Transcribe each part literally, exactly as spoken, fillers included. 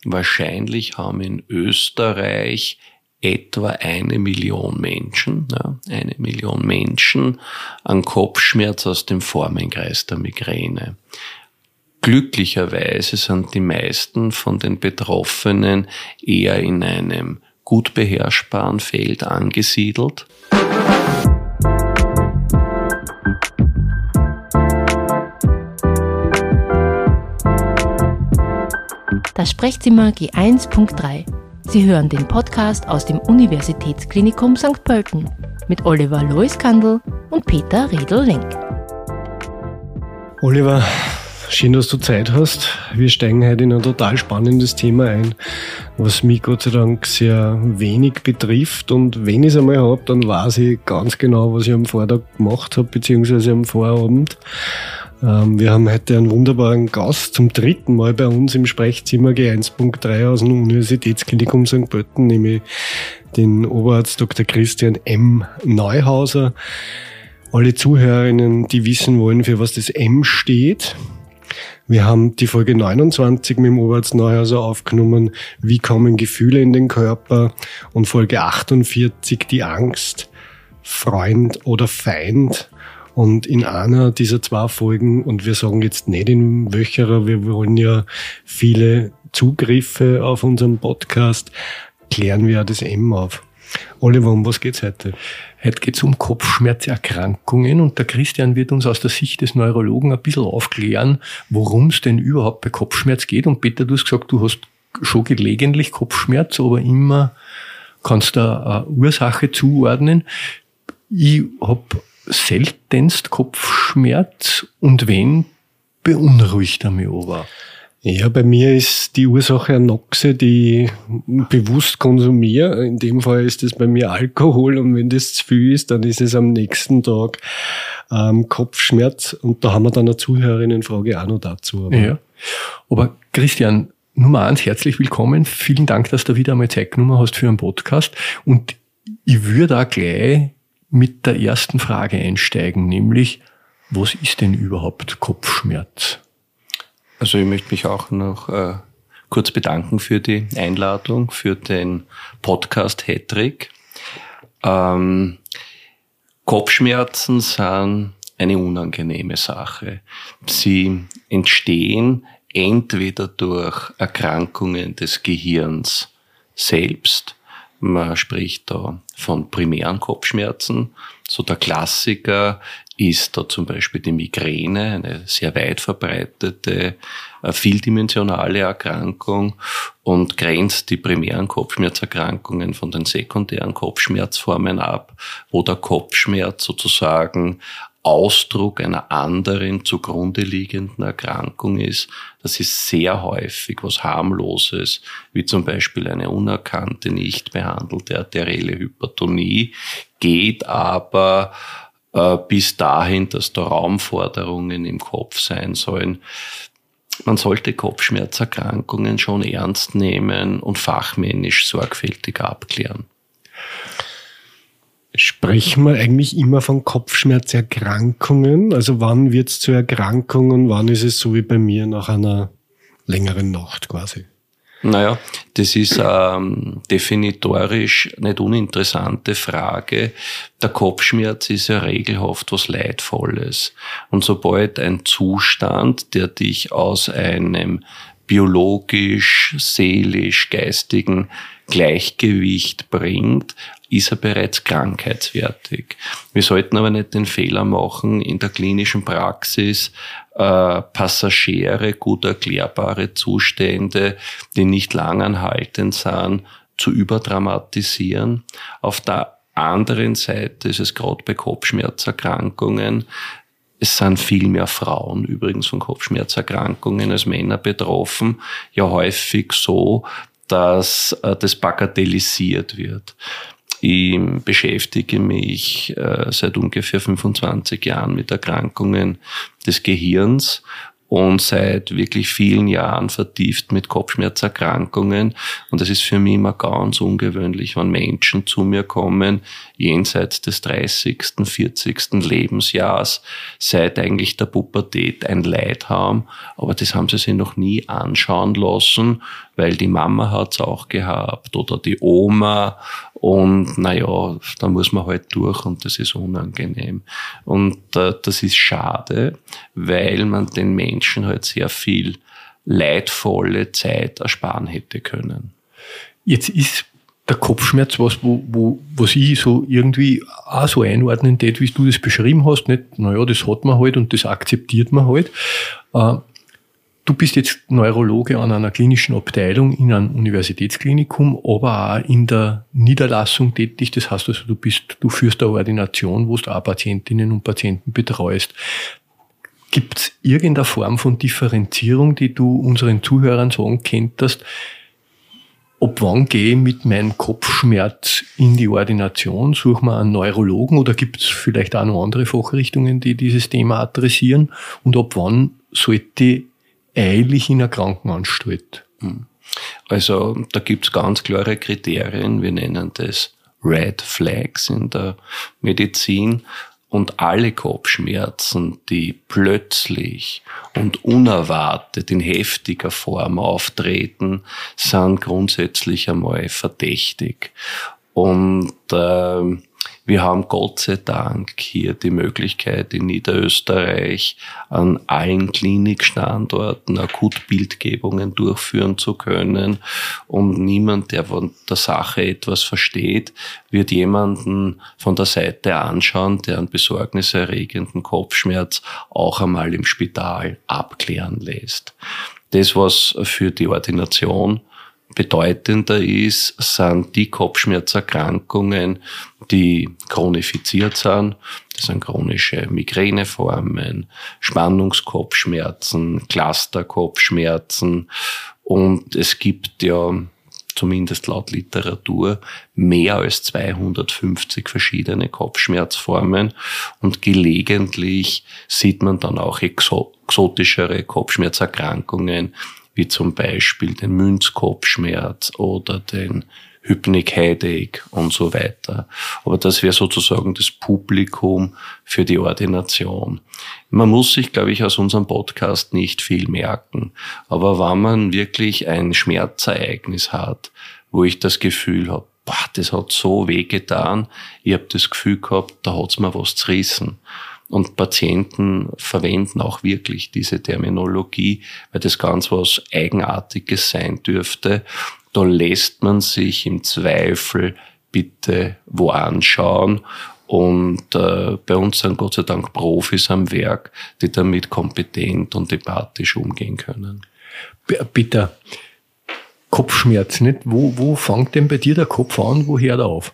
wahrscheinlich haben in Österreich etwa eine Million Menschen, ja, eine Million Menschen an Kopfschmerz aus dem Formenkreis der Migräne. Glücklicherweise sind die meisten von den Betroffenen eher in einem gut beherrschbaren Feld angesiedelt. Das Sprechzimmer G eins Punkt drei. Sie hören den Podcast aus dem Universitätsklinikum Sankt Pölten mit Oliver Loiskandl und Peter Redl-Lenk. Oliver, schön, dass du Zeit hast. Wir steigen heute in ein total spannendes Thema ein, was mich Gott sei Dank sehr wenig betrifft. Und wenn ich es einmal habe, dann weiß ich ganz genau, was ich am Vortag gemacht habe, beziehungsweise am Vorabend. Wir haben heute einen wunderbaren Gast zum dritten Mal bei uns im Sprechzimmer G eins Punkt drei aus dem Universitätsklinikum Sankt Pölten, nämlich den Oberarzt Doktor Christian M. Neuhauser. Alle Zuhörerinnen, die wissen wollen, für was das M steht. Wir haben die Folge neunundzwanzig mit dem Oberarzt Neuhauser aufgenommen, wie kommen Gefühle in den Körper, und Folge achtundvierzig, die Angst, Freund oder Feind. Und in einer dieser zwei Folgen, und wir sagen jetzt nicht in welcher, wir wollen ja viele Zugriffe auf unseren Podcast, klären wir ja das M auf. Oliver, um was geht's heute? Heute geht's um Kopfschmerzerkrankungen, und der Christian wird uns aus der Sicht des Neurologen ein bisschen aufklären, worum es denn überhaupt bei Kopfschmerz geht. Und Peter, du hast gesagt, du hast schon gelegentlich Kopfschmerz, aber immer kannst du eine Ursache zuordnen. Ich habe seltenst Kopfschmerz, und wenn, beunruhigt er mich aber. Ja, bei mir ist die Ursache eine Noxe, die ich bewusst konsumiere. In dem Fall ist es bei mir Alkohol, und wenn das zu viel ist, dann ist es am nächsten Tag ähm, Kopfschmerz, und da haben wir dann eine Zuhörerinnenfrage auch noch dazu. Aber. Ja, aber Christian, Nummer eins, herzlich willkommen. Vielen Dank, dass du wieder einmal Zeit genommen hast für einen Podcast, und ich würde auch gleich mit der ersten Frage einsteigen, nämlich, was ist denn überhaupt Kopfschmerz? Also ich möchte mich auch noch äh, kurz bedanken für die Einladung, für den Podcast Hattrick. Ähm, Kopfschmerzen sind eine unangenehme Sache. Sie entstehen entweder durch Erkrankungen des Gehirns selbst. Man spricht da von primären Kopfschmerzen. So der Klassiker ist da zum Beispiel die Migräne, eine sehr weit verbreitete, vieldimensionale Erkrankung, und grenzt die primären Kopfschmerzerkrankungen von den sekundären Kopfschmerzformen ab, wo der Kopfschmerz sozusagen Ausdruck einer anderen zugrunde liegenden Erkrankung ist. Das ist sehr häufig was Harmloses, wie zum Beispiel eine unerkannte, nicht behandelte arterielle Hypertonie, geht aber äh, bis dahin, dass da Raumforderungen im Kopf sein sollen. Man sollte Kopfschmerzerkrankungen schon ernst nehmen und fachmännisch sorgfältig abklären. Sprechen wir eigentlich immer von Kopfschmerzerkrankungen? Also wann wird es zu Erkrankungen, wann ist es so wie bei mir nach einer längeren Nacht quasi? Naja, das ist ähm, definitorisch nicht uninteressante Frage. Der Kopfschmerz ist ja regelhaft was Leidvolles. Und sobald ein Zustand, der dich aus einem biologisch, seelisch, geistigen Gleichgewicht bringt, ist er bereits krankheitswertig. Wir sollten aber nicht den Fehler machen, in der klinischen Praxis äh, Passagiere, gut erklärbare Zustände, die nicht langanhaltend sind, zu überdramatisieren. Auf der anderen Seite ist es gerade bei Kopfschmerzerkrankungen, es sind viel mehr Frauen übrigens von Kopfschmerzerkrankungen als Männer betroffen, ja häufig so, dass äh, das bagatellisiert wird. Ich beschäftige mich äh, seit ungefähr fünfundzwanzig Jahren mit Erkrankungen des Gehirns, und seit wirklich vielen Jahren vertieft mit Kopfschmerzerkrankungen. Und es ist für mich immer ganz ungewöhnlich, wenn Menschen zu mir kommen, jenseits des dreißigsten, vierzigsten Lebensjahrs, seit eigentlich der Pubertät ein Leid haben. Aber das haben sie sich noch nie anschauen lassen, weil die Mama hat's auch gehabt oder die Oma. Und naja, da muss man halt durch und das ist unangenehm. Und äh, das ist schade, weil man den Menschen halt sehr viel leidvolle Zeit ersparen hätte können. Jetzt ist der Kopfschmerz was, wo, wo, was ich so irgendwie auch so einordnen tät, wie du das beschrieben hast. Nicht, naja, das hat man halt und das akzeptiert man halt. Äh, Du bist jetzt Neurologe an einer klinischen Abteilung in einem Universitätsklinikum, aber auch in der Niederlassung tätig. Das heißt also, du bist, du führst eine Ordination, wo du auch Patientinnen und Patienten betreust. Gibt es irgendeine Form von Differenzierung, die du unseren Zuhörern sagen könntest? Ob wann gehe ich mit meinem Kopfschmerz in die Ordination? Suche mir einen Neurologen oder gibt es vielleicht auch noch andere Fachrichtungen, die dieses Thema adressieren? Und ab wann sollte eilig in einer Krankenanstalt? Also da gibt's ganz klare Kriterien, wir nennen das Red Flags in der Medizin, und alle Kopfschmerzen, die plötzlich und unerwartet in heftiger Form auftreten, sind grundsätzlich einmal verdächtig. Und äh, wir haben Gott sei Dank hier die Möglichkeit in Niederösterreich an allen Klinikstandorten Akutbildgebungen durchführen zu können. Und niemand, der von der Sache etwas versteht, wird jemanden von der Seite anschauen, der einen besorgniserregenden Kopfschmerz auch einmal im Spital abklären lässt. Das, was für die Ordination bedeutender ist, sind die Kopfschmerzerkrankungen, die chronifiziert sind. Das sind chronische Migräneformen, Spannungskopfschmerzen, Clusterkopfschmerzen. Und es gibt ja, zumindest laut Literatur, mehr als zweihundertfünfzig verschiedene Kopfschmerzformen. Und gelegentlich sieht man dann auch exotischere Kopfschmerzerkrankungen, wie zum Beispiel den Münzkopfschmerz oder den Hypnic Headache und so weiter. Aber das wäre sozusagen das Publikum für die Ordination. Man muss sich, glaube ich, aus unserem Podcast nicht viel merken. Aber wenn man wirklich ein Schmerzereignis hat, wo ich das Gefühl habe, boah, das hat so wehgetan, ich habe das Gefühl gehabt, da hat's mir was zerrissen. Und Patienten verwenden auch wirklich diese Terminologie, weil das ganz was Eigenartiges sein dürfte. Da lässt man sich im Zweifel bitte wo anschauen. Und äh, bei uns sind Gott sei Dank Profis am Werk, die damit kompetent und empathisch umgehen können. Bitte, Kopfschmerz, nicht? Wo, wo fängt denn bei dir der Kopf an, wo hört er auf?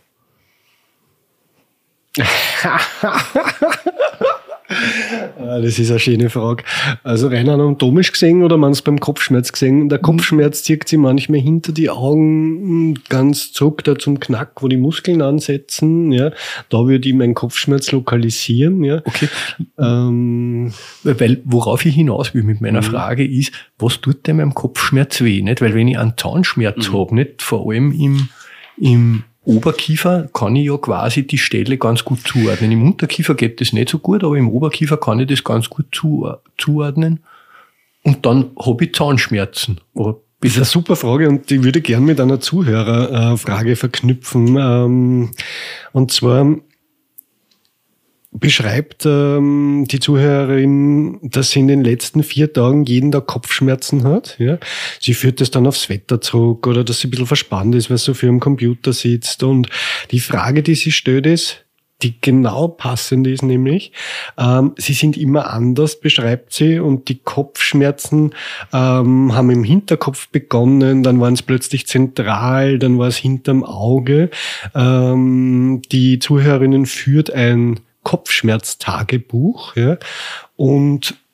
Das ist eine schöne Frage. Also rein anatomisch gesehen oder man es beim Kopfschmerz gesehen, der Kopfschmerz zieht sich manchmal hinter die Augen ganz zurück da zum Knack, wo die Muskeln ansetzen. Ja, da würde ich meinen Kopfschmerz lokalisieren. Ja. Okay. Ähm, weil worauf ich hinaus will mit meiner mhm. Frage ist, was tut denn meinem Kopfschmerz weh? Nicht? Weil wenn ich einen Zahnschmerz mhm. habe, nicht vor allem im im Oberkiefer kann ich ja quasi die Stelle ganz gut zuordnen. Im Unterkiefer geht das nicht so gut, aber im Oberkiefer kann ich das ganz gut zu, zuordnen. Und dann habe ich Zahnschmerzen. Aber das ist eine super Frage und ich würde gern mit einer Zuhörerfrage verknüpfen. Und zwar beschreibt ähm, die Zuhörerin, dass sie in den letzten vier Tagen jeden Tag Kopfschmerzen hat. Ja? Sie führt das dann aufs Wetter zurück oder dass sie ein bisschen verspannt ist, weil sie so viel am Computer sitzt. Und die Frage, die sie stellt, ist, die genau passende ist nämlich, ähm, sie sind immer anders, beschreibt sie, und die Kopfschmerzen ähm, haben im Hinterkopf begonnen, dann waren es plötzlich zentral, dann war es hinterm Auge. Ähm, die Zuhörerin führt ein Kopfschmerztagebuch, ja, und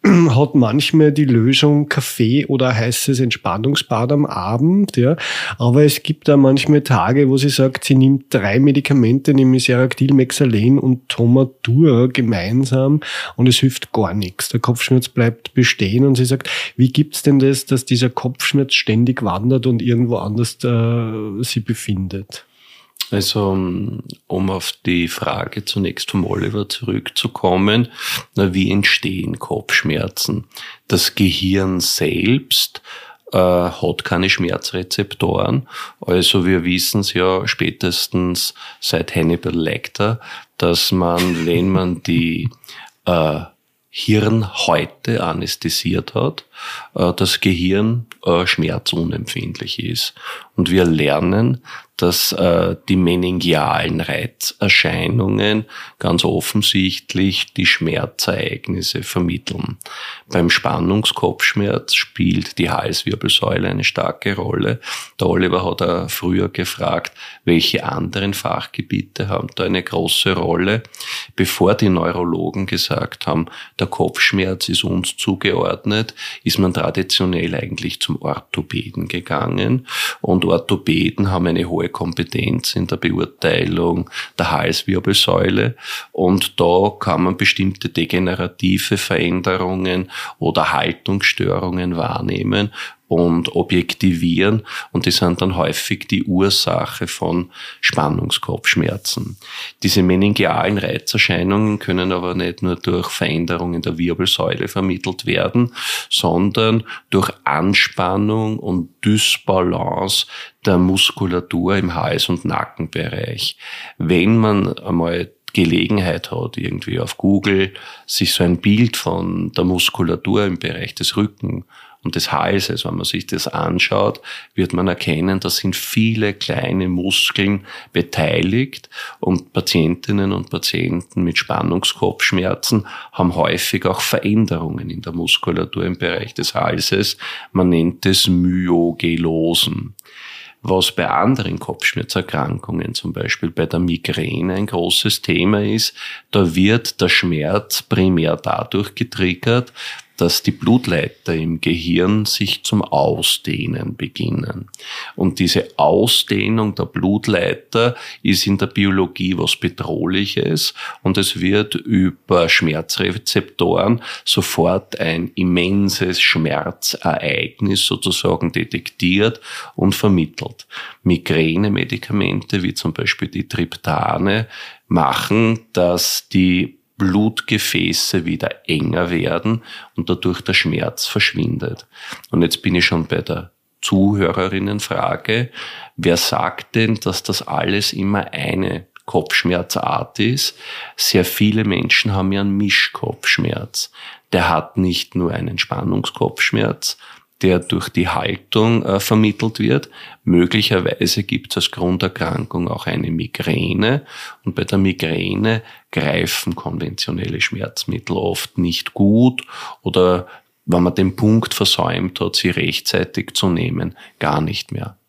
hat manchmal die Lösung Kaffee oder heißes Entspannungsbad am Abend, ja. Aber es gibt da manchmal Tage, wo sie sagt, sie nimmt drei Medikamente, nämlich Seractil, Mexalen und Tomatur gemeinsam und es hilft gar nichts. Der Kopfschmerz bleibt bestehen und sie sagt, wie gibt's denn das, dass dieser Kopfschmerz ständig wandert und irgendwo anders äh, sie befindet? Also, um auf die Frage zunächst vom Oliver zurückzukommen, na, wie entstehen Kopfschmerzen? Das Gehirn selbst äh, hat keine Schmerzrezeptoren. Also wir wissen es ja spätestens seit Hannibal Lecter, dass man, wenn man die äh, Hirnhäute anästhesiert hat, äh, das Gehirn äh, schmerzunempfindlich ist. Und wir lernen, dass äh, die meningialen Reizerscheinungen ganz offensichtlich die Schmerzereignisse vermitteln. Beim Spannungskopfschmerz spielt die Halswirbelsäule eine starke Rolle. Der Oliver hat auch früher gefragt, welche anderen Fachgebiete haben da eine große Rolle, bevor die Neurologen gesagt haben, der Kopfschmerz ist uns zugeordnet, ist man traditionell eigentlich zum Orthopäden gegangen. Und Orthopäden haben eine hohe Kompetenz in der Beurteilung der Halswirbelsäule. Und da kann man bestimmte degenerative Veränderungen oder Haltungsstörungen wahrnehmen und objektivieren. Und die sind dann häufig die Ursache von Spannungskopfschmerzen. Diese meningialen Reizerscheinungen können aber nicht nur durch Veränderungen der Wirbelsäule vermittelt werden, sondern durch Anspannung und Dysbalance der Muskulatur im Hals- und Nackenbereich. Wenn man einmal Gelegenheit hat, irgendwie auf Google sich so ein Bild von der Muskulatur im Bereich des Rücken und des Halses, wenn man sich das anschaut, wird man erkennen, da sind viele kleine Muskeln beteiligt und Patientinnen und Patienten mit Spannungskopfschmerzen haben häufig auch Veränderungen in der Muskulatur im Bereich des Halses. Man nennt es Myogelosen. Was bei anderen Kopfschmerzerkrankungen, zum Beispiel bei der Migräne, ein großes Thema ist, da wird der Schmerz primär dadurch getriggert, dass die Blutleiter im Gehirn sich zum Ausdehnen beginnen. Und diese Ausdehnung der Blutleiter ist in der Biologie was Bedrohliches und es wird über Schmerzrezeptoren sofort ein immenses Schmerzereignis sozusagen detektiert und vermittelt. Migränemedikamente wie zum Beispiel die Triptane machen, dass die Blutgefäße wieder enger werden und dadurch der Schmerz verschwindet. Und jetzt bin ich schon bei der Zuhörerinnenfrage. Wer sagt denn, dass das alles immer eine Kopfschmerzart ist? Sehr viele Menschen haben ja einen Mischkopfschmerz. Der hat nicht nur einen Spannungskopfschmerz, der durch die Haltung äh, vermittelt wird. Möglicherweise gibt es als Grunderkrankung auch eine Migräne. Und bei der Migräne greifen konventionelle Schmerzmittel oft nicht gut oder, wenn man den Punkt versäumt hat, sie rechtzeitig zu nehmen, gar nicht mehr.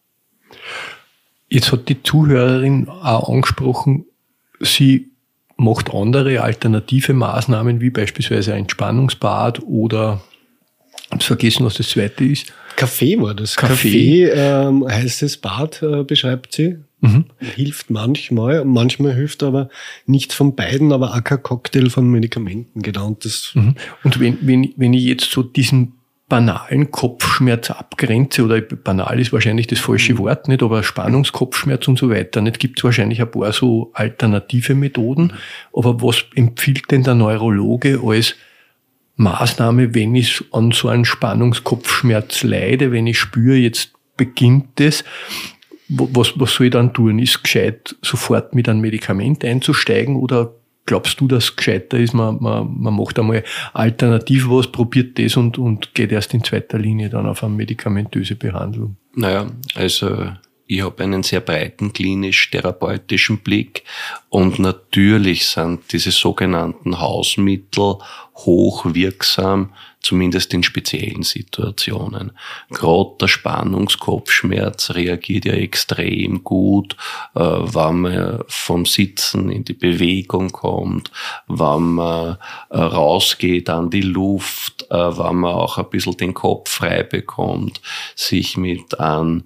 Jetzt hat die Zuhörerin auch angesprochen, sie macht andere alternative Maßnahmen, wie beispielsweise ein Entspannungsbad oder ich habe vergessen, was das zweite ist. Kaffee war das. Kaffee, Kaffee ähm, heißes Bad, äh, beschreibt sie. Mhm. Hilft manchmal, manchmal hilft aber nichts von beiden, aber auch kein Cocktail von Medikamenten, genau. Und, das mhm. und wenn, wenn, wenn ich jetzt so diesen banalen Kopfschmerz abgrenze, oder banal ist wahrscheinlich das falsche Wort, nicht, aber Spannungskopfschmerz und so weiter, nicht, gibt es wahrscheinlich ein paar so alternative Methoden. Aber was empfiehlt denn der Neurologe als Maßnahme, wenn ich an so einen Spannungskopfschmerz leide, wenn ich spüre, jetzt beginnt es, was, was soll ich dann tun? Ist gescheit, sofort mit einem Medikament einzusteigen, oder glaubst du, dass gescheiter ist, man, man, man macht einmal alternativ was, probiert das und, und geht erst in zweiter Linie dann auf eine medikamentöse Behandlung? Naja, also ich habe einen sehr breiten klinisch-therapeutischen Blick und natürlich sind diese sogenannten Hausmittel hochwirksam, zumindest in speziellen Situationen. Gerade der Spannungskopfschmerz reagiert ja extrem gut, äh, wenn man vom Sitzen in die Bewegung kommt, wenn man äh, rausgeht an die Luft, äh, wenn man auch ein bisschen den Kopf frei bekommt, sich mit einem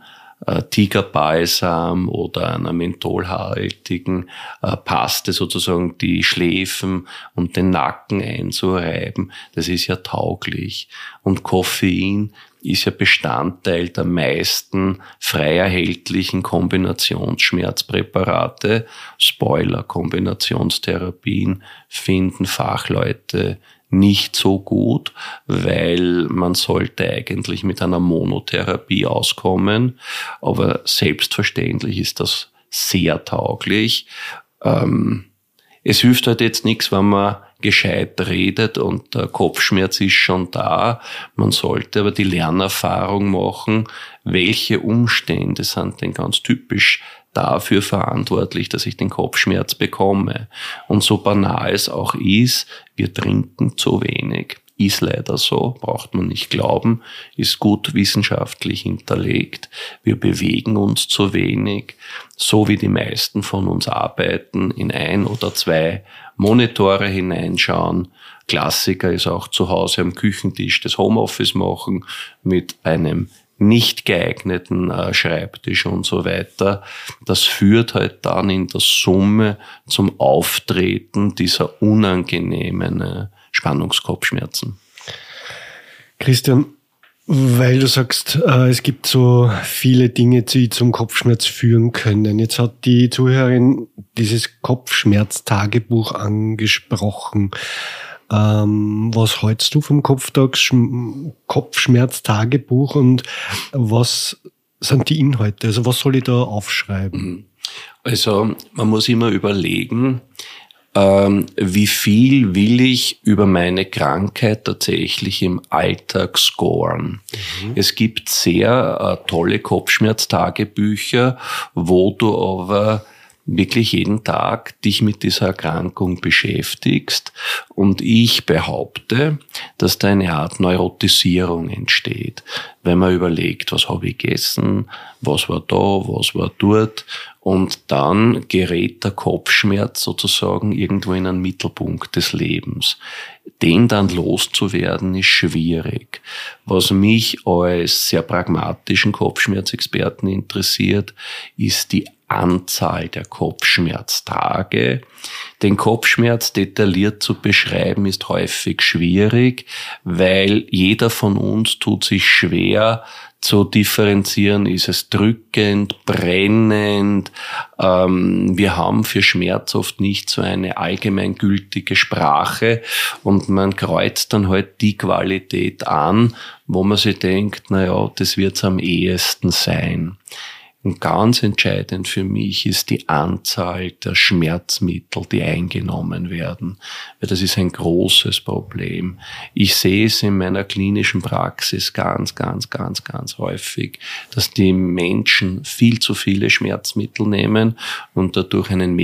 Tigerbalsam oder einer mentholhaltigen äh, Paste sozusagen die Schläfen und den Nacken einzureiben. Das ist ja tauglich. Und Koffein ist ja Bestandteil der meisten frei erhältlichen Kombinationsschmerzpräparate. Spoiler, Kombinationstherapien finden Fachleute nicht so gut, weil man sollte eigentlich mit einer Monotherapie auskommen, aber selbstverständlich ist das sehr tauglich. Ähm, es hilft halt jetzt nichts, wenn man gescheit redet und der Kopfschmerz ist schon da. Man sollte aber die Lernerfahrung machen, welche Umstände sind denn ganz typisch dafür verantwortlich, dass ich den Kopfschmerz bekomme. Und so banal es auch ist, wir trinken zu wenig. Ist leider so, braucht man nicht glauben, ist gut wissenschaftlich hinterlegt. Wir bewegen uns zu wenig, so wie die meisten von uns arbeiten, in ein oder zwei Monitore hineinschauen. Klassiker ist auch zu Hause am Küchentisch das Homeoffice machen mit einem nicht geeigneten äh, Schreibtisch und so weiter. Das führt halt dann in der Summe zum Auftreten dieser unangenehmen äh, Spannungskopfschmerzen. Christian, weil du sagst, äh, es gibt so viele Dinge, die zum Kopfschmerz führen können. Jetzt hat die Zuhörerin dieses Kopfschmerztagebuch angesprochen. Ähm, was hältst du vom Kopftag, Kopfschmerztagebuch und was sind die Inhalte? Also was soll ich da aufschreiben? Also man muss immer überlegen, ähm, wie viel will ich über meine Krankheit tatsächlich im Alltag scoren. Mhm. Es gibt sehr äh, tolle Kopfschmerztagebücher, wo du aber wirklich jeden Tag dich mit dieser Erkrankung beschäftigst. Und ich behaupte, dass da eine Art Neurotisierung entsteht. Wenn man überlegt, was habe ich gegessen, was war da, was war dort. Und dann gerät der Kopfschmerz sozusagen irgendwo in einen Mittelpunkt des Lebens. Den dann loszuwerden, ist schwierig. Was mich als sehr pragmatischen Kopfschmerzexperten interessiert, ist die Anzahl der Kopfschmerztage. Den Kopfschmerz detailliert zu beschreiben ist häufig schwierig, weil jeder von uns tut sich schwer zu differenzieren, ist es drückend, brennend. Ähm, wir haben für Schmerz oft nicht so eine allgemeingültige Sprache und man kreuzt dann halt die Qualität an, wo man sich denkt, na ja, das wird's am ehesten sein. Und ganz entscheidend für mich ist die Anzahl der Schmerzmittel, die eingenommen werden. Weil das ist ein großes Problem. Ich sehe es in meiner klinischen Praxis ganz, ganz, ganz, ganz häufig, dass die Menschen viel zu viele Schmerzmittel nehmen und dadurch einen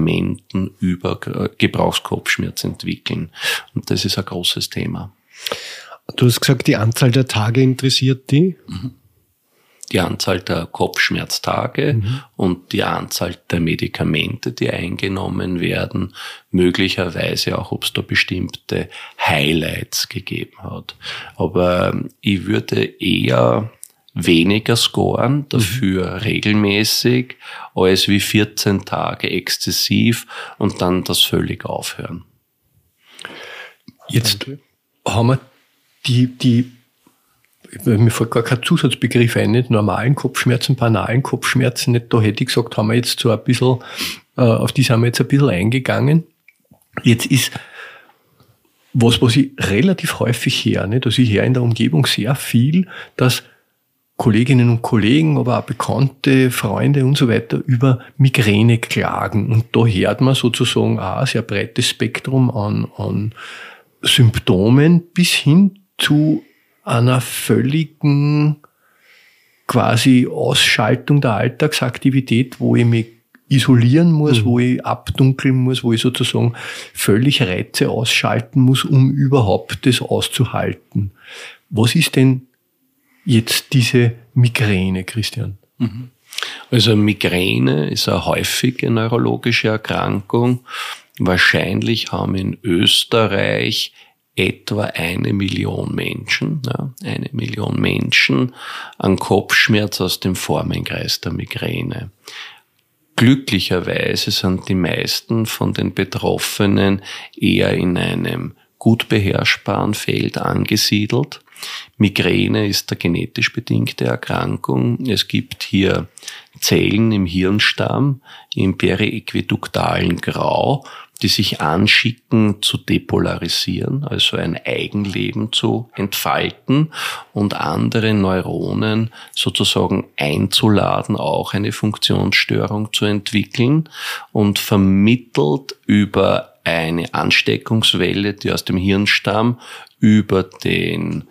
Medikamentenübergebrauchskopfschmerz entwickeln. Und das ist ein großes Thema. Du hast gesagt, die Anzahl der Tage interessiert die? Mhm. Die Anzahl der Kopfschmerztage mhm. und die Anzahl der Medikamente, die eingenommen werden, möglicherweise auch, ob es da bestimmte Highlights gegeben hat. Aber ich würde eher weniger scoren, dafür mhm. regelmäßig, als wie vierzehn Tage exzessiv und dann das völlig aufhören. Jetzt okay. haben wir die, die mir fällt gar kein Zusatzbegriff ein, nicht normalen Kopfschmerzen, banalen Kopfschmerzen, nicht, da hätte ich gesagt, haben wir jetzt so ein bisschen, äh, auf die sind wir jetzt ein bisschen eingegangen. Jetzt ist was, was ich relativ häufig höre, nicht, also ich höre in der Umgebung sehr viel, dass Kolleginnen und Kollegen, aber auch Bekannte, Freunde und so weiter über Migräne klagen. Und da hört man sozusagen auch ein sehr breites Spektrum an, an Symptomen bis hin zu einer völligen quasi Ausschaltung der Alltagsaktivität, wo ich mich isolieren muss, mhm. wo ich abdunkeln muss, wo ich sozusagen völlig Reize ausschalten muss, um überhaupt das auszuhalten. Was ist denn jetzt diese Migräne, Christian? Mhm. Also Migräne ist eine häufige neurologische Erkrankung. Wahrscheinlich haben in Österreich etwa eine Million Menschen, ja, eine Million Menschen an Kopfschmerz aus dem Formenkreis der Migräne. Glücklicherweise sind die meisten von den Betroffenen eher in einem gut beherrschbaren Feld angesiedelt. Migräne ist eine genetisch bedingte Erkrankung. Es gibt hier Zellen im Hirnstamm, im periäquiduktalen Grau, die sich anschicken zu depolarisieren, also ein Eigenleben zu entfalten und andere Neuronen sozusagen einzuladen, auch eine Funktionsstörung zu entwickeln, und vermittelt über eine Ansteckungswelle, die aus dem Hirnstamm über den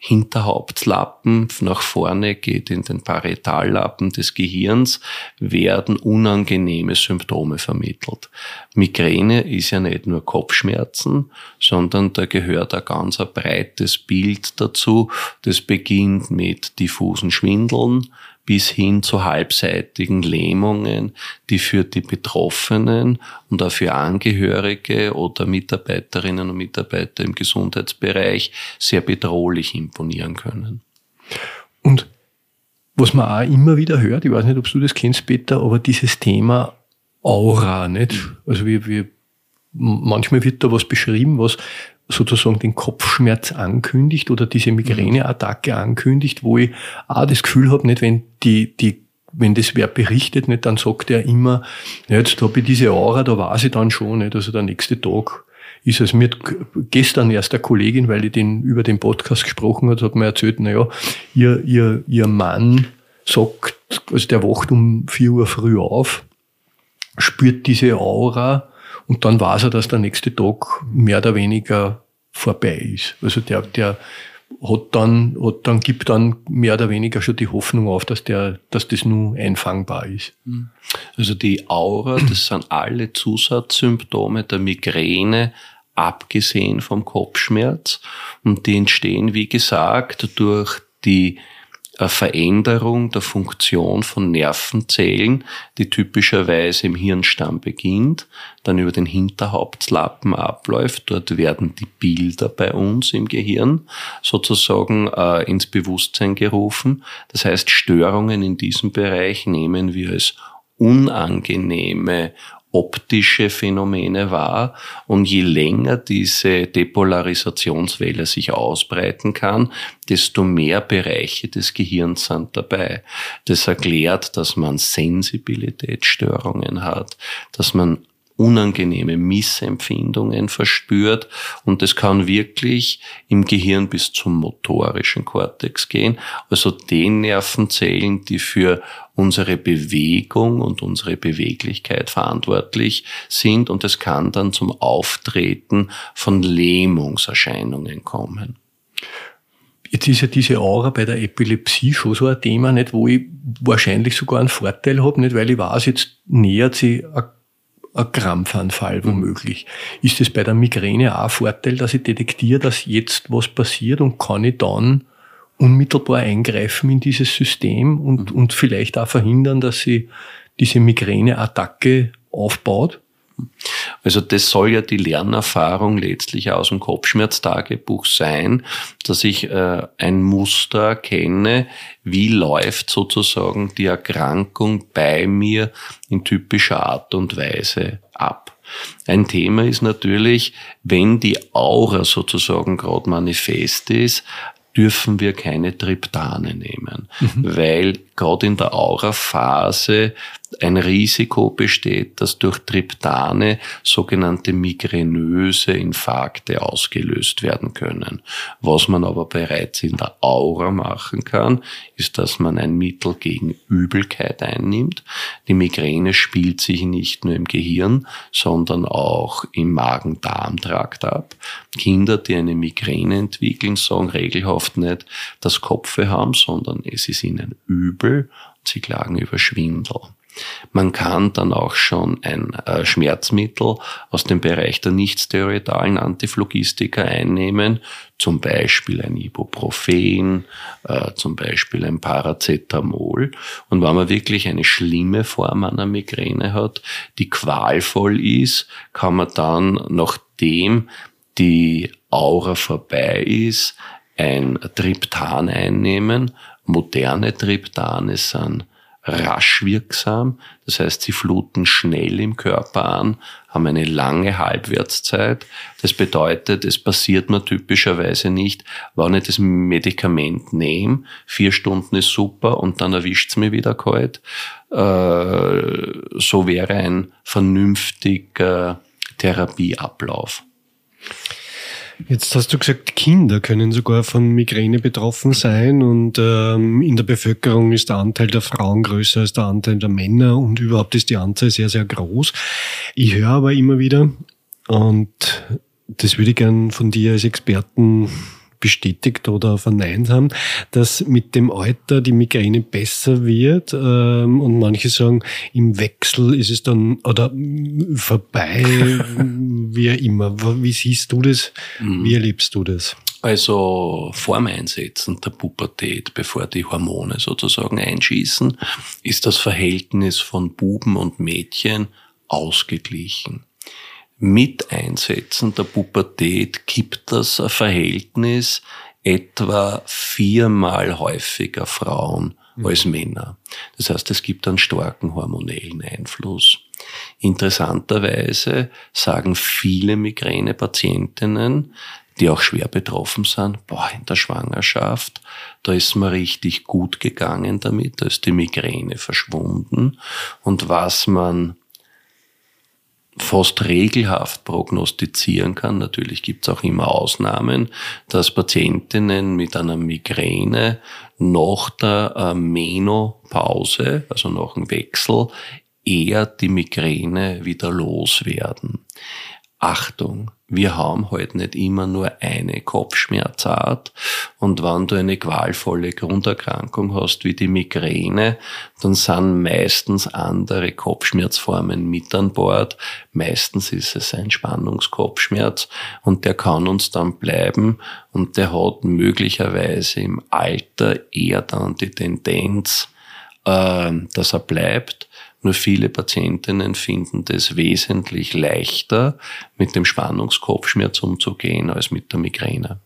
Hinterhauptslappen nach vorne geht in den Parietallappen des Gehirns, werden unangenehme Symptome vermittelt. Migräne ist ja nicht nur Kopfschmerzen, sondern da gehört ein ganz ein breites Bild dazu. Das beginnt mit diffusen Schwindeln bis hin zu halbseitigen Lähmungen, die für die Betroffenen und auch für Angehörige oder Mitarbeiterinnen und Mitarbeiter im Gesundheitsbereich sehr bedrohlich imponieren können. Und was man auch immer wieder hört, ich weiß nicht, ob du das kennst, Peter, aber dieses Thema Aura, nicht? Also wir, wir, manchmal wird da was beschrieben, was sozusagen den Kopfschmerz ankündigt oder diese Migräneattacke ankündigt, wo ich auch das Gefühl habe, nicht, wenn die, die, wenn das wer berichtet, nicht, dann sagt er immer, ja, jetzt habe ich diese Aura, da weiß ich dann schon, nicht, also der nächste Tag ist es. Mir gestern erst eine Kollegin, weil ich den über den Podcast gesprochen hat, hat mir erzählt, na ja, ihr, ihr, ihr Mann sagt, also der wacht um vier Uhr früh auf, spürt diese Aura, und dann weiß er, dass der nächste Tag mehr oder weniger vorbei ist. Also der, der hat dann, hat dann, gibt dann mehr oder weniger schon die Hoffnung auf, dass der, dass das nur einfangbar ist. Also die Aura, das sind alle Zusatzsymptome der Migräne, abgesehen vom Kopfschmerz. Und die entstehen, wie gesagt, durch die Veränderung der Funktion von Nervenzellen, die typischerweise im Hirnstamm beginnt, dann über den Hinterhauptslappen abläuft. Dort werden die Bilder bei uns im Gehirn sozusagen äh, ins Bewusstsein gerufen. Das heißt, Störungen in diesem Bereich nehmen wir als unangenehme optische Phänomene wahr, und je länger diese Depolarisationswelle sich ausbreiten kann, desto mehr Bereiche des Gehirns sind dabei. Das erklärt, dass man Sensibilitätsstörungen hat, dass man unangenehme Missempfindungen verspürt, und das kann wirklich im Gehirn bis zum motorischen Kortex gehen, also den Nervenzellen, die für unsere Bewegung und unsere Beweglichkeit verantwortlich sind, und es kann dann zum Auftreten von Lähmungserscheinungen kommen. Jetzt ist ja diese Aura bei der Epilepsie schon so ein Thema, nicht, wo ich wahrscheinlich sogar einen Vorteil habe, nicht, weil ich weiß, jetzt nähert sich ein ein Krampfanfall womöglich. Ist es bei der Migräne auch ein Vorteil, dass ich detektiere, dass jetzt was passiert, und kann ich dann unmittelbar eingreifen in dieses System und, und vielleicht auch verhindern, dass sie diese Migräneattacke aufbaut? Also das soll ja die Lernerfahrung letztlich aus dem Kopfschmerztagebuch sein, dass ich äh, ein Muster erkenne, wie läuft sozusagen die Erkrankung bei mir in typischer Art und Weise ab. Ein Thema ist natürlich, wenn die Aura sozusagen gerade manifest ist, dürfen wir keine Triptane nehmen, mhm. weil gerade in der Aura-Phase ein Risiko besteht, dass durch Triptane sogenannte migränöse Infarkte ausgelöst werden können. Was man aber bereits in der Aura machen kann, ist, dass man ein Mittel gegen Übelkeit einnimmt. Die Migräne spielt sich nicht nur im Gehirn, sondern auch im Magen-Darm-Trakt ab. Kinder, die eine Migräne entwickeln, sagen regelhaft nicht, dass Kopfweh haben, sondern es ist ihnen übel und sie klagen über Schwindel. Man kann dann auch schon ein äh, Schmerzmittel aus dem Bereich der nichtsteroidalen Antiphlogistika einnehmen, zum Beispiel ein Ibuprofen, äh, zum Beispiel ein Paracetamol. Und wenn man wirklich eine schlimme Form einer Migräne hat, die qualvoll ist, kann man dann, nachdem die Aura vorbei ist, ein Triptan einnehmen. Moderne Triptane sind rasch wirksam, das heißt, sie fluten schnell im Körper an, haben eine lange Halbwertszeit. Das bedeutet, es passiert mir typischerweise nicht, wenn ich das Medikament nehme, vier Stunden ist super und dann erwischt es mich wieder kalt. Äh, so wäre ein vernünftiger Therapieablauf. Jetzt hast du gesagt, Kinder können sogar von Migräne betroffen sein und ähm, in der Bevölkerung ist der Anteil der Frauen größer als der Anteil der Männer und überhaupt ist die Anzahl sehr, sehr groß. Ich höre aber immer wieder, und das würde ich gern von dir als Experten bestätigt oder verneint haben, dass mit dem Alter die Migräne besser wird ähm, und manche sagen, im Wechsel ist es dann oder vorbei, wie immer. Wie siehst du das? Mhm. Wie erlebst du das? Also vorm Einsetzen der Pubertät, bevor die Hormone sozusagen einschießen, ist das Verhältnis von Buben und Mädchen ausgeglichen. Mit Einsetzen der Pubertät kippt das Verhältnis etwa viermal häufiger Frauen mhm. als Männer. Das heißt, es gibt einen starken hormonellen Einfluss. Interessanterweise sagen viele Migränepatientinnen, die auch schwer betroffen sind, boah, in der Schwangerschaft, da ist mir richtig gut gegangen damit, da ist die Migräne verschwunden. Und was man fast regelhaft prognostizieren kann. Natürlich gibt es auch immer Ausnahmen, dass Patientinnen mit einer Migräne nach der Menopause, also nach dem Wechsel, eher die Migräne wieder loswerden. Achtung, wir haben halt nicht immer nur eine Kopfschmerzart und wenn du eine qualvolle Grunderkrankung hast wie die Migräne, dann sind meistens andere Kopfschmerzformen mit an Bord. Meistens ist es ein Spannungskopfschmerz und der kann uns dann bleiben und der hat möglicherweise im Alter eher dann die Tendenz, äh, dass er bleibt. Nur viele Patientinnen finden das wesentlich leichter, mit dem Spannungskopfschmerz umzugehen, als mit der Migräne.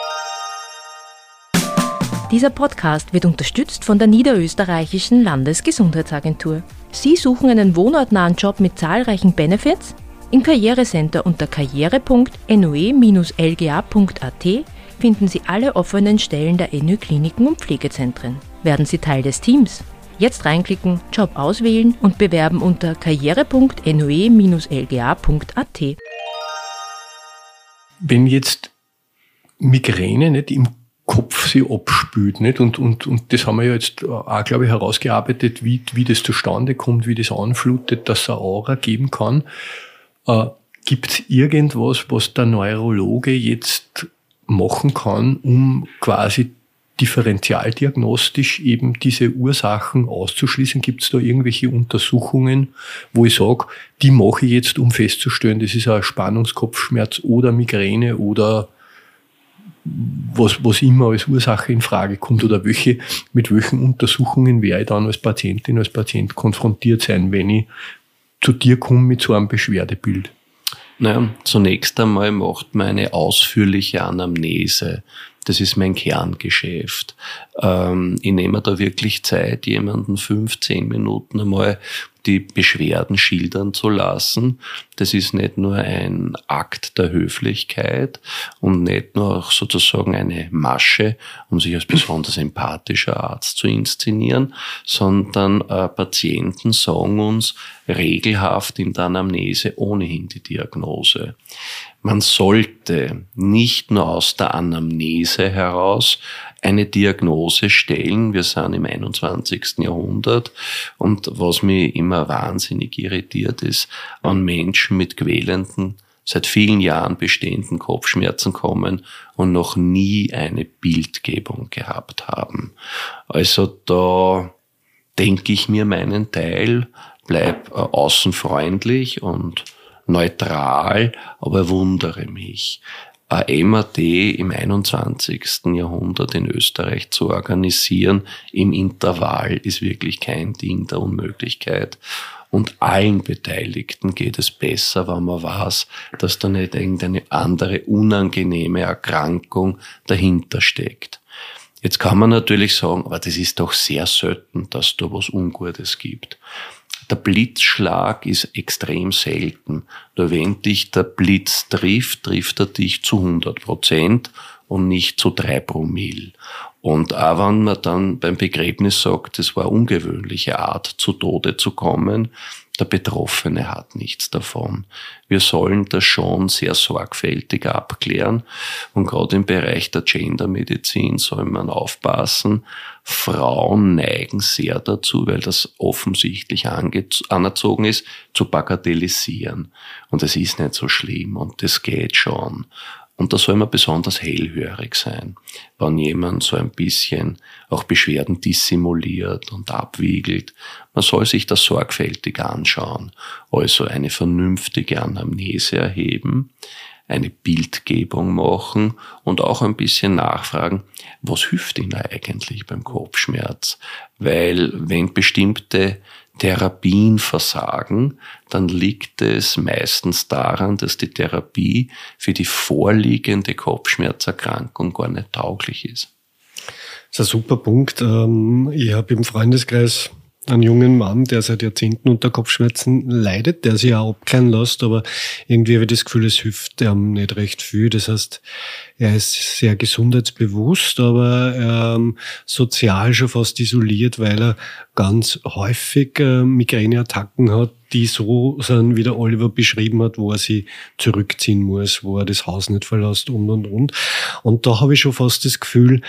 Dieser Podcast wird unterstützt von der Niederösterreichischen Landesgesundheitsagentur. Sie suchen einen wohnortnahen Job mit zahlreichen Benefits? Im Karrierecenter unter karriere punkt n o e Bindestrich l g a punkt a t finden Sie alle offenen Stellen der N Ö Kliniken und Pflegezentren. Werden Sie Teil des Teams? Jetzt reinklicken, Job auswählen und bewerben unter karriere punkt n o e Bindestrich l g a punkt a t. Wenn jetzt Migräne nicht im Kopf sie abspült, nicht? Und, und, und das haben wir ja jetzt auch, glaube ich, herausgearbeitet, wie, wie das zustande kommt, wie das anflutet, dass es eine Aura geben kann. Äh, gibt es irgendwas, was der Neurologe jetzt machen kann, um quasi differentialdiagnostisch eben diese Ursachen auszuschließen? Gibt es da irgendwelche Untersuchungen, wo ich sage, die mache ich jetzt, um festzustellen, das ist ein Spannungskopfschmerz oder Migräne oder was, was immer als Ursache in Frage kommt, oder welche, mit welchen Untersuchungen werde ich dann als Patientin, als Patient konfrontiert sein, wenn ich zu dir komme mit so einem Beschwerdebild? Naja, zunächst einmal macht man eine ausführliche Anamnese. Das ist mein Kerngeschäft. Ähm, ich nehme da wirklich Zeit, jemanden fünf, zehn Minuten einmal die Beschwerden schildern zu lassen. Das ist nicht nur ein Akt der Höflichkeit und nicht nur auch sozusagen eine Masche, um sich als besonders empathischer Arzt zu inszenieren, sondern äh, Patienten sagen uns regelhaft in der Anamnese ohnehin die Diagnose. man sollte nicht nur aus der Anamnese heraus eine Diagnose stellen. Wir sind im einundzwanzigsten Jahrhundert und was mich immer wahnsinnig irritiert ist, wenn Menschen mit quälenden, seit vielen Jahren bestehenden Kopfschmerzen kommen und noch nie eine Bildgebung gehabt haben. Also da denke ich mir meinen Teil, bleib außen freundlich und neutral, aber wundere mich. Ein M R T im einundzwanzigsten Jahrhundert in Österreich zu organisieren im Intervall ist wirklich kein Ding der Unmöglichkeit. Und allen Beteiligten geht es besser, wenn man weiß, dass da nicht irgendeine andere unangenehme Erkrankung dahinter steckt. Jetzt kann man natürlich sagen, aber das ist doch sehr selten, dass da was Ungutes gibt. Der Blitzschlag ist extrem selten. Nur wenn dich der Blitz trifft, trifft er dich zu hundert Prozent und nicht zu drei Promille. Und auch wenn man dann beim Begräbnis sagt, es war eine ungewöhnliche Art, zu Tode zu kommen, der Betroffene hat nichts davon. Wir sollen das schon sehr sorgfältig abklären. Und gerade im Bereich der Gendermedizin soll man aufpassen. Frauen neigen sehr dazu, weil das offensichtlich anerzogen ist, zu bagatellisieren. Und das ist nicht so schlimm und das geht schon. Und da soll man besonders hellhörig sein, wenn jemand so ein bisschen auch Beschwerden dissimuliert und abwiegelt. Man soll sich das sorgfältig anschauen, also eine vernünftige Anamnese erheben, eine Bildgebung machen und auch ein bisschen nachfragen, was hilft Ihnen eigentlich beim Kopfschmerz? Weil wenn bestimmte Therapien versagen, dann liegt es meistens daran, dass die Therapie für die vorliegende Kopfschmerzerkrankung gar nicht tauglich ist. Das ist ein super Punkt. Ich habe im Freundeskreis einen jungen Mann, der seit Jahrzehnten unter Kopfschmerzen leidet, der sich auch abklären lässt, aber irgendwie habe ich das Gefühl, es hilft ihm nicht recht viel. Das heißt, er ist sehr gesundheitsbewusst, aber ähm, sozial schon fast isoliert, weil er ganz häufig äh, Migräneattacken hat, die so sind, wie der Oliver beschrieben hat, wo er sich zurückziehen muss, wo er das Haus nicht verlässt und, und, und. Und da habe ich schon fast das Gefühl,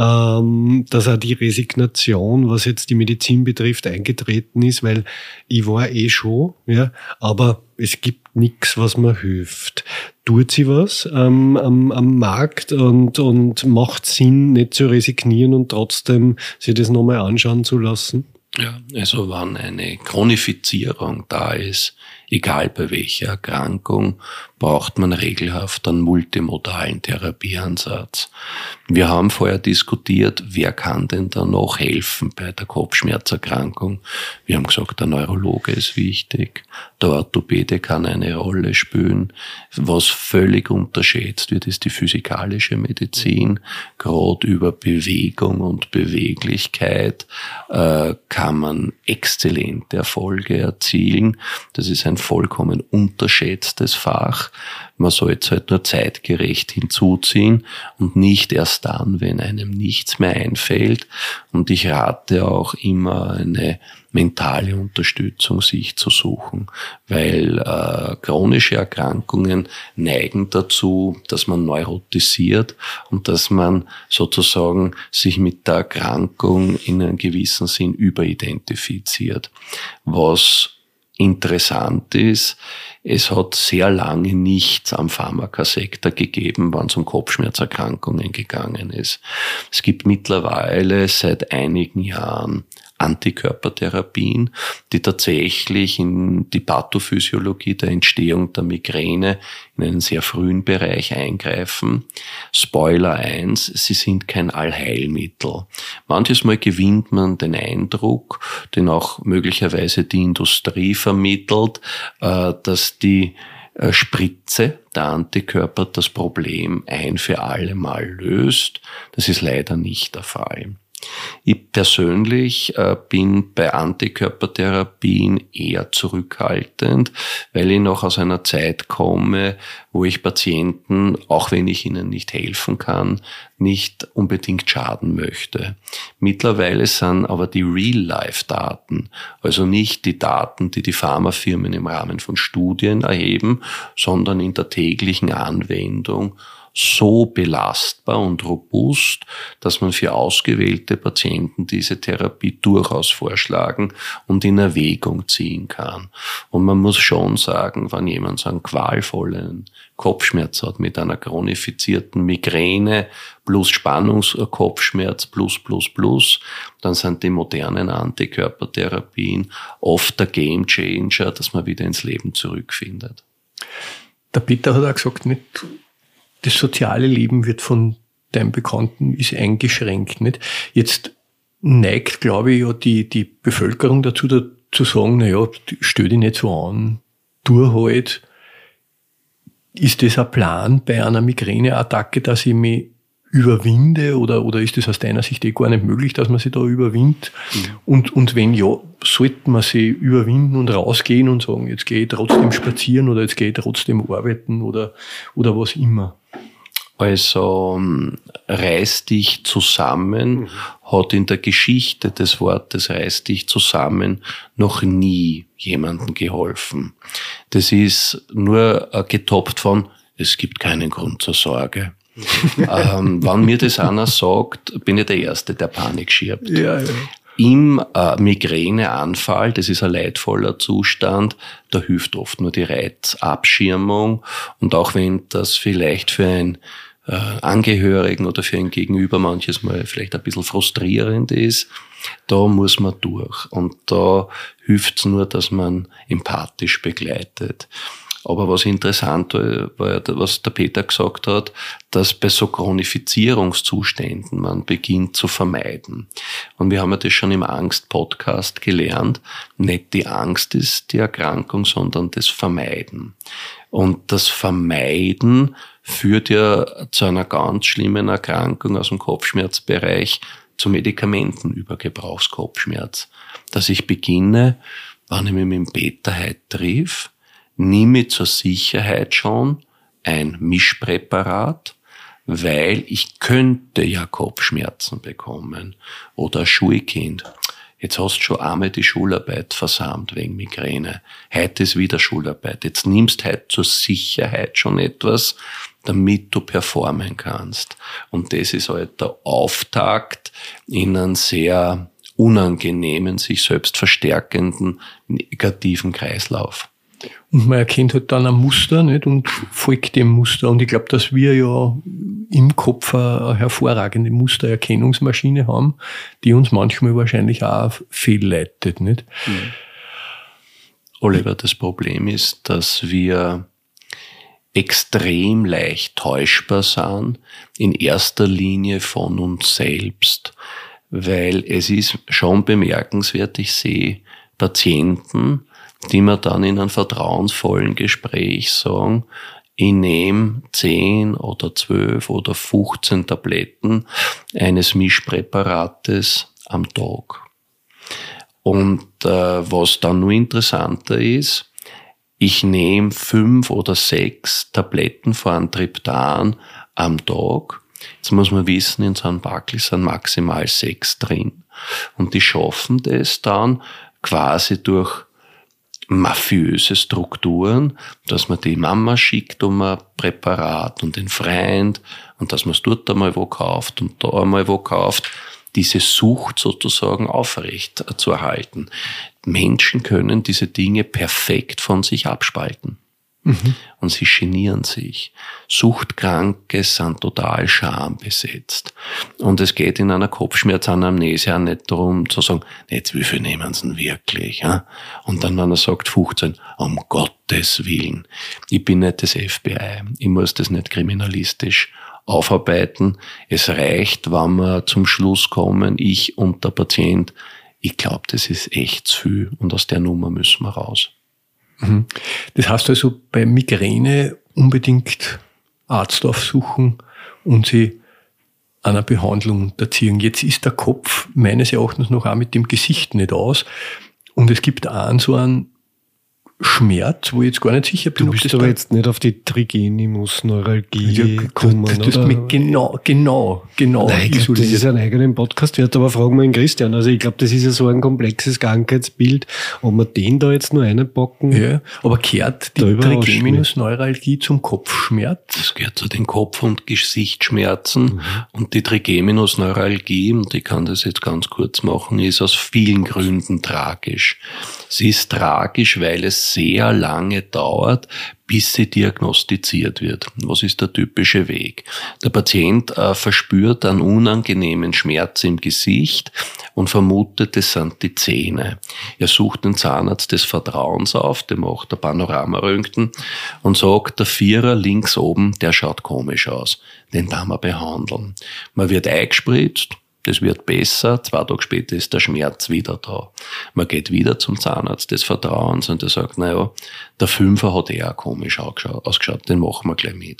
ähm, dass auch die Resignation, was jetzt die Medizin betrifft, eingetreten ist, weil ich war eh schon, ja, aber es gibt nichts, was mir hilft. Tut sie was ähm, am, am Markt und, und macht Sinn, nicht zu resignieren und trotzdem sich das nochmal anschauen zu lassen? Ja, also wenn eine Chronifizierung da ist, egal bei welcher Erkrankung, braucht man regelhaft einen multimodalen Therapieansatz. Wir haben vorher diskutiert, wer kann denn da noch helfen bei der Kopfschmerzerkrankung? Wir haben gesagt, der Neurologe ist wichtig, der Orthopäde kann eine Rolle spielen. Was völlig unterschätzt wird, ist die physikalische Medizin. Gerade über Bewegung und Beweglichkeit äh, kann man exzellente Erfolge erzielen. Das ist ein vollkommen unterschätztes Fach. Man soll es halt nur zeitgerecht hinzuziehen und nicht erst dann, wenn einem nichts mehr einfällt. Und ich rate auch immer, eine mentale Unterstützung sich zu suchen, weil äh, chronische Erkrankungen neigen dazu, dass man neurotisiert und dass man sozusagen sich mit der Erkrankung in einem gewissen Sinn überidentifiziert. Was interessant ist, es hat sehr lange nichts am Pharmakasektor gegeben, wenn es um Kopfschmerzerkrankungen gegangen ist. Es gibt mittlerweile seit einigen Jahren Antikörpertherapien, die tatsächlich in die Pathophysiologie der Entstehung der Migräne in einen sehr frühen Bereich eingreifen. Spoiler eins, sie sind kein Allheilmittel. Manches Mal gewinnt man den Eindruck, den auch möglicherweise die Industrie vermittelt, dass die Spritze der Antikörper das Problem ein für alle Mal löst. Das ist leider nicht der Fall. Ich persönlich äh, bin bei Antikörpertherapien eher zurückhaltend, weil ich noch aus einer Zeit komme, wo ich Patienten, auch wenn ich ihnen nicht helfen kann, nicht unbedingt schaden möchte. Mittlerweile sind aber die Real-Life-Daten, also nicht die Daten, die die Pharmafirmen im Rahmen von Studien erheben, sondern in der täglichen Anwendung so belastbar und robust, dass man für ausgewählte Patienten diese Therapie durchaus vorschlagen und in Erwägung ziehen kann. Und man muss schon sagen, wenn jemand so einen qualvollen Kopfschmerz hat mit einer chronifizierten Migräne plus Spannungskopfschmerz plus plus plus, dann sind die modernen Antikörpertherapien oft der Gamechanger, dass man wieder ins Leben zurückfindet. Der Peter hat auch gesagt, nicht das soziale Leben wird von deinem Bekannten ist eingeschränkt, nicht? Jetzt neigt, glaube ich, ja die, die Bevölkerung dazu, da, zu sagen, na ja, stell dich nicht so an, tu halt. Ist das ein Plan bei einer Migräneattacke, dass ich mich überwinde oder, oder ist das aus deiner Sicht eh gar nicht möglich, dass man sich da überwindet? Mhm. Und, und wenn ja, sollte man sich überwinden und rausgehen und sagen, jetzt gehe ich trotzdem spazieren oder jetzt gehe ich trotzdem arbeiten oder, oder was immer? Also reiß dich zusammen, mhm. hat in der Geschichte des Wortes reiß dich zusammen noch nie jemandem geholfen. Das ist nur getoppt von, es gibt keinen Grund zur Sorge. ähm, wenn mir das einer sagt, bin ich der Erste, der Panik schiebt. Ja, ja. Im äh, Migräneanfall, das ist ein leidvoller Zustand, da hilft oft nur die Reizabschirmung. Und auch wenn das vielleicht für einen äh, Angehörigen oder für ein Gegenüber manches Mal vielleicht ein bisschen frustrierend ist, da muss man durch. Und da hilft's nur, dass man empathisch begleitet. Aber was interessant war, was der Peter gesagt hat, dass bei so Chronifizierungszuständen man beginnt zu vermeiden. Und wir haben ja das schon im Angst-Podcast gelernt. Nicht die Angst ist die Erkrankung, sondern das Vermeiden. Und das Vermeiden führt ja zu einer ganz schlimmen Erkrankung aus dem Kopfschmerzbereich, zu Medikamentenübergebrauchskopfschmerz. Dass ich beginne, wenn ich mich mit dem Peter heute triff, nehme ich zur Sicherheit schon ein Mischpräparat, weil ich könnte ja Kopfschmerzen bekommen. Oder ein Schulkind. Jetzt hast du schon einmal die Schularbeit versammelt wegen Migräne. Heute ist wieder Schularbeit. Jetzt nimmst du heute zur Sicherheit schon etwas, damit du performen kannst. Und das ist halt der Auftakt in einen sehr unangenehmen, sich selbst verstärkenden, negativen Kreislauf. Und man erkennt halt dann ein Muster, nicht? Und folgt dem Muster. Und ich glaube, dass wir ja im Kopf eine hervorragende Mustererkennungsmaschine haben, die uns manchmal wahrscheinlich auch fehlleitet, nicht? Mhm. Oliver, das Problem ist, dass wir extrem leicht täuschbar sind, in erster Linie von uns selbst. Weil es ist schon bemerkenswert, ich sehe Patienten, die mir dann in einem vertrauensvollen Gespräch sagen, ich nehme zehn oder zwölf oder fünfzehn Tabletten eines Mischpräparates am Tag. Und äh, was dann nur interessanter ist, ich nehme fünf oder sechs Tabletten von Triptan am Tag. Jetzt muss man wissen, in so einem Backel sind maximal sechs drin. Und die schaffen das dann quasi durch mafiöse Strukturen, dass man die Mama schickt um ein Präparat und den Freund und dass man es dort einmal wo kauft und da einmal wo kauft, diese Sucht sozusagen aufrecht zu erhalten. Menschen können diese Dinge perfekt von sich abspalten. Mhm. Und sie genieren sich. Suchtkranke sind total schambesetzt. Und es geht in einer Kopfschmerzanamnese auch nicht darum zu sagen, jetzt wie viel nehmen sie denn wirklich? Ja? Und dann, wenn er sagt fünfzehn, um Gottes Willen. Ich bin nicht das F B I. Ich muss das nicht kriminalistisch aufarbeiten. Es reicht, wenn wir zum Schluss kommen, ich und der Patient, ich glaube, das ist echt zu viel und aus der Nummer müssen wir raus. Das heißt also, bei Migräne unbedingt Arzt aufsuchen und sie einer Behandlung unterziehen. Jetzt ist der Kopf meines Erachtens noch auch mit dem Gesicht nicht aus. Und es gibt auch so einen Schmerz, wo ich jetzt gar nicht sicher bin. Du bist aber jetzt nicht auf die Trigeminusneuralgie ja, gekommen, das, das oder? Mit genau, genau, genau. Nein, ich glaub, das ist ein eigener Podcast wert, aber fragen wir den Christian. Also ich glaube, das ist ja so ein komplexes Krankheitsbild, ob wir den da jetzt nur reinpacken. Ja, aber kehrt die Trigeminusneuralgie zum Kopfschmerz? Das gehört zu den Kopf- und Gesichtsschmerzen. Mhm. Und die Trigeminusneuralgie, und ich kann das jetzt ganz kurz machen, ist aus vielen Gründen tragisch. Sie ist tragisch, weil es sehr lange dauert, bis sie diagnostiziert wird. Was ist der typische Weg? Der Patient äh, verspürt einen unangenehmen Schmerz im Gesicht und vermutet, es sind die Zähne. Er sucht den Zahnarzt des Vertrauens auf, der macht der Panoramaröntgen und sagt, der Vierer links oben, der schaut komisch aus. Den darf man behandeln. Man wird eingespritzt, das wird besser, zwei Tage später ist der Schmerz wieder da. Man geht wieder zum Zahnarzt des Vertrauens und der sagt, naja, der Fünfer hat eher komisch ausgeschaut, den machen wir gleich mit.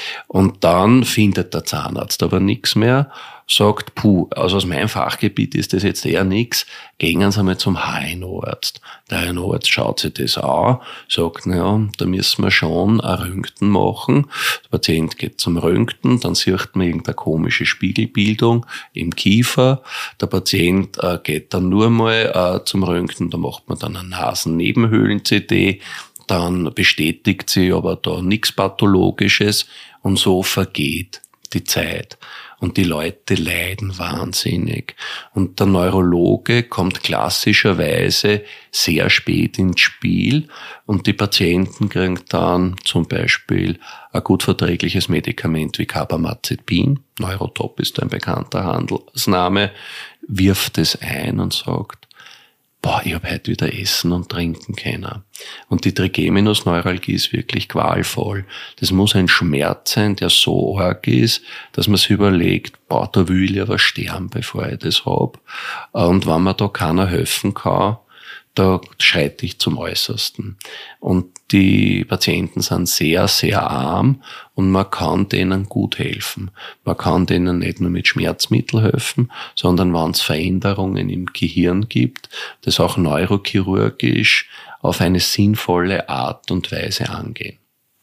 Und dann findet der Zahnarzt aber nichts mehr, sagt, puh, also aus meinem Fachgebiet ist das jetzt eher nichts, gehen Sie mal zum H N O-Arzt. Der H N O-Arzt schaut sich das an, sagt, naja, da müssen wir schon ein Röntgen machen. Der Patient geht zum Röntgen, dann sieht man irgendeine komische Spiegelbildung im Kiefer. Der Patient äh, geht dann nur mal äh, zum Röntgen, da macht man dann eine Nasennebenhöhlen-C T, dann bestätigt sie aber da nichts Pathologisches und so vergeht die Zeit. Und die Leute leiden wahnsinnig. Und der Neurologe kommt klassischerweise sehr spät ins Spiel und die Patienten kriegen dann zum Beispiel ein gut verträgliches Medikament wie Carbamazepin, Neurotop ist ein bekannter Handelsname, wirft es ein und sagt, boah, ich habe heute wieder essen und trinken können. Und die Trigeminusneuralgie ist wirklich qualvoll. Das muss ein Schmerz sein, der so arg ist, dass man sich überlegt, boah, da will ich aber sterben, bevor ich das hab. Und wenn mir da keiner helfen kann, da schreite ich zum Äußersten. Und die Patienten sind sehr, sehr arm und man kann denen gut helfen. Man kann denen nicht nur mit Schmerzmitteln helfen, sondern wenn es Veränderungen im Gehirn gibt, das auch neurochirurgisch auf eine sinnvolle Art und Weise angehen.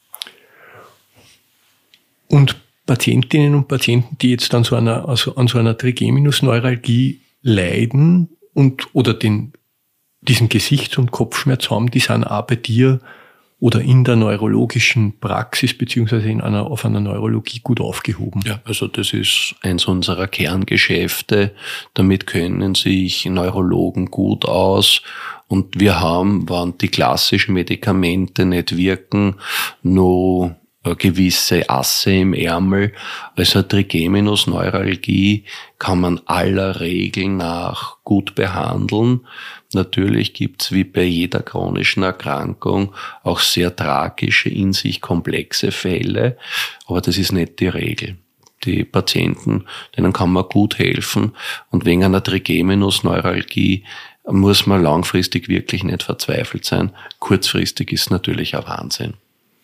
Und Patientinnen und Patienten, die jetzt an so einer, also an so einer Trigeminusneuralgie leiden und oder den diesen Gesichts- und Kopfschmerz haben, die sind auch bei dir oder in der neurologischen Praxis beziehungsweise in einer, auf einer Neurologie gut aufgehoben. Ja, also das ist eins unserer Kerngeschäfte. Damit können sich Neurologen gut aus. Und wir haben, wenn die klassischen Medikamente nicht wirken, nur gewisse Asse im Ärmel. Also Trigeminusneuralgie kann man aller Regel nach gut behandeln. Natürlich gibt's wie bei jeder chronischen Erkrankung auch sehr tragische, in sich komplexe Fälle, aber das ist nicht die Regel. Die Patienten, denen kann man gut helfen und wegen einer Trigeminusneuralgie muss man langfristig wirklich nicht verzweifelt sein. Kurzfristig ist natürlich ein Wahnsinn.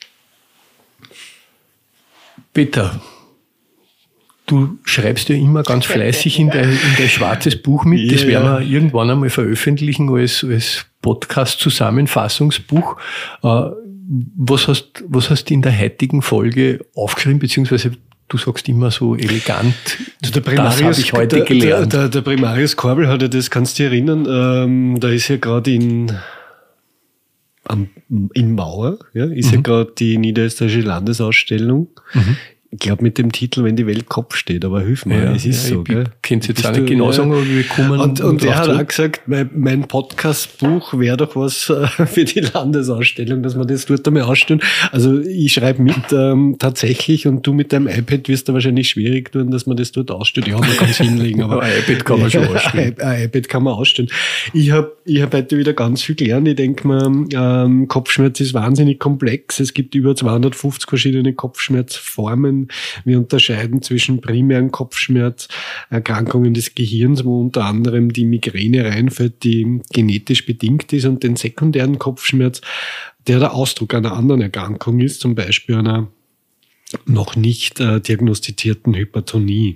Peter, du schreibst ja immer ganz fleißig in dein, in dein schwarzes Buch mit. Das werden wir irgendwann einmal veröffentlichen als, als Podcast-Zusammenfassungsbuch. Was hast, was hast du in der heutigen Folge aufgeschrieben, beziehungsweise du sagst immer so elegant, also der Primarius, das habe ich heute der, gelernt. Der, der, der Primarius Korbel hat ja das, kannst du dich erinnern, ähm, da ist ja gerade in am, in Mauer, ja, ist mhm. ja gerade die niederösterreichische Landesausstellung. Mhm. Ich glaube mit dem Titel, wenn die Welt Kopf steht, aber hilf mir, ja, es ist ja, so. Ich kann es jetzt auch nicht genau sagen, aber wir kommen. Und, und der hat auch gesagt, mein, mein Podcast-Buch wäre doch was für die Landesausstellung, dass wir das dort einmal ausstellen. Also ich schreibe mit ähm, tatsächlich und du mit deinem iPad wirst da wahrscheinlich schwierig tun, dass man das dort ausstellt. Ja, man kann es hinlegen, aber ein iPad kann man schon ausstellen. Ein iPad kann man ausstellen. Ich habe ich hab heute wieder ganz viel gelernt. Ich denke mal, ähm, Kopfschmerz ist wahnsinnig komplex. Es gibt über zweihundertfünfzig verschiedene Kopfschmerzformen. Wir unterscheiden zwischen primären Kopfschmerz, Erkrankungen des Gehirns, wo unter anderem die Migräne reinfällt, die genetisch bedingt ist, und den sekundären Kopfschmerz, der der Ausdruck einer anderen Erkrankung ist, zum Beispiel einer noch nicht äh, diagnostizierten Hypertonie.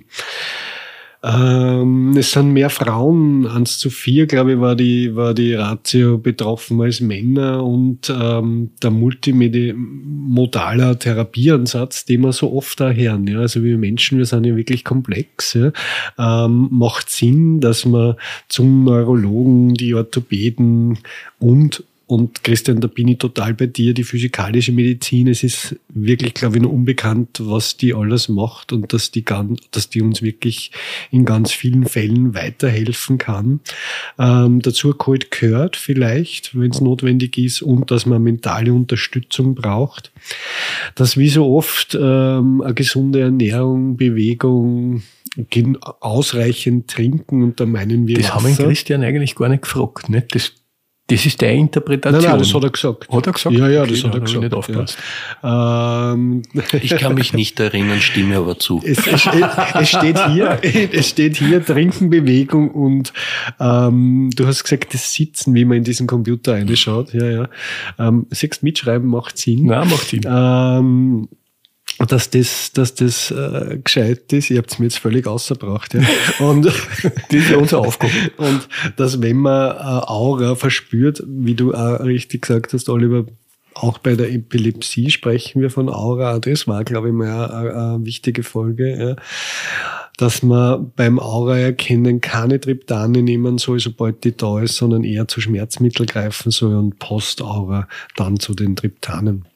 Ähm, es sind mehr Frauen, eins zu vier, glaube ich, war die, war die Ratio betroffen als Männer, und ähm, der multimodaler Therapieansatz, den wir so oft da hören, ja, also wir Menschen, wir sind ja wirklich komplex, ja, ähm, macht Sinn, dass man zum Neurologen, die Orthopäden und Und Christian, da bin ich total bei dir, die physikalische Medizin, es ist wirklich, glaube ich, noch unbekannt, was die alles macht, und dass die, ganz, dass die uns wirklich in ganz vielen Fällen weiterhelfen kann. Ähm, dazu halt gehört vielleicht, wenn es notwendig ist, und dass man mentale Unterstützung braucht. Dass wie so oft ähm, eine gesunde Ernährung, Bewegung, ausreichend trinken, und da meinen wir Das Wasser. haben wir Christian eigentlich gar nicht gefragt, nicht? Das Das ist deine Interpretation. Nein, nein, das hat er gesagt. Hat er gesagt? Ja, ja, okay, das hat er gesagt. Nicht aufgepasst. Ja. Ähm, Ich kann mich nicht erinnern, stimme aber zu. Es, es, steht, es steht hier, es steht hier Trinken, Bewegung und ähm, du hast gesagt, das Sitzen, wie man in diesen Computer reinschaut. Ja, ja. Ähm, siehst, mitschreiben macht Sinn. Nein, macht Sinn. Ähm, dass das, dass das äh, gescheit ist. Ihr habt es mir jetzt völlig ausgebracht. Ja. Und das ist ja unsere Aufgabe. Und dass, wenn man äh, Aura verspürt, wie du auch richtig gesagt hast, Oliver, auch bei der Epilepsie sprechen wir von Aura. Das war, glaube ich, mal eine, eine wichtige Folge. Ja. Dass man beim Aura-Erkennen keine Triptane nehmen soll, sobald die da ist, sondern eher zu Schmerzmittel greifen soll und Post-Aura dann zu den Triptanen.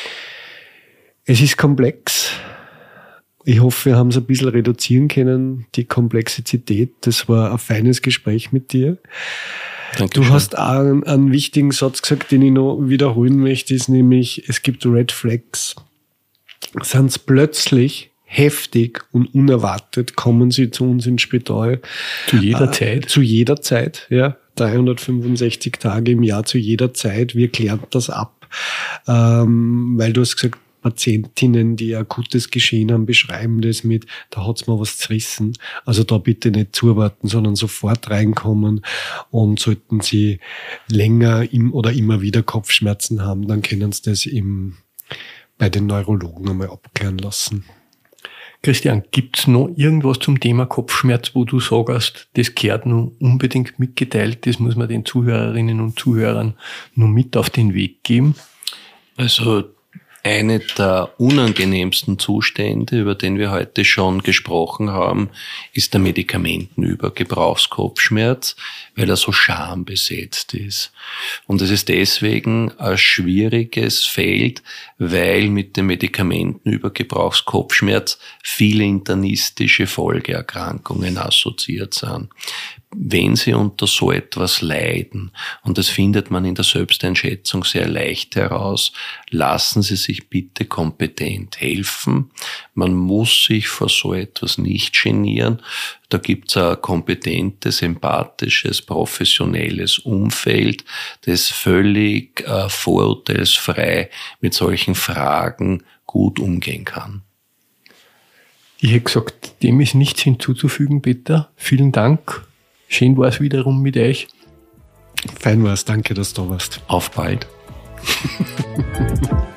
Es ist komplex. Ich hoffe, wir haben es ein bisschen reduzieren können, die Komplexität. Das war ein feines Gespräch mit dir. Dankeschön. Du hast auch einen, einen wichtigen Satz gesagt, den ich noch wiederholen möchte, ist nämlich, es gibt Red Flags. Sind es plötzlich heftig und unerwartet, kommen sie zu uns ins Spital. Zu jeder äh, Zeit. Zu jeder Zeit, ja. dreihundertfünfundsechzig Tage im Jahr, zu jeder Zeit. Wir klären das ab. Ähm, weil du hast gesagt, Patientinnen, die akutes Geschehen haben, beschreiben das mit, da hat's mir was zerrissen. Also da bitte nicht zuwarten, sondern sofort reinkommen. Und sollten sie länger im oder immer wieder Kopfschmerzen haben, dann können sie das im, bei den Neurologen einmal abklären lassen. Christian, gibt's noch irgendwas zum Thema Kopfschmerz, wo du sagst, das gehört noch unbedingt mitgeteilt, das muss man den Zuhörerinnen und Zuhörern noch mit auf den Weg geben? Also eine der unangenehmsten Zustände, über den wir heute schon gesprochen haben, ist der Medikamentenübergebrauchskopfschmerz, weil er so schambesetzt ist. Und es ist deswegen ein schwieriges Feld, weil mit dem Medikamentenübergebrauchskopfschmerz viele internistische Folgeerkrankungen assoziiert sind. Wenn Sie unter so etwas leiden, und das findet man in der Selbsteinschätzung sehr leicht heraus, lassen Sie sich bitte kompetent helfen. Man muss sich vor so etwas nicht genieren. Da gibt's ein kompetentes, empathisches, professionelles Umfeld, das völlig äh, vorurteilsfrei mit solchen Fragen gut umgehen kann. Ich hätte gesagt, dem ist nichts hinzuzufügen, Peter. Vielen Dank. Schön war es wiederum mit euch. Fein war's. Danke, dass du da warst. Auf bald.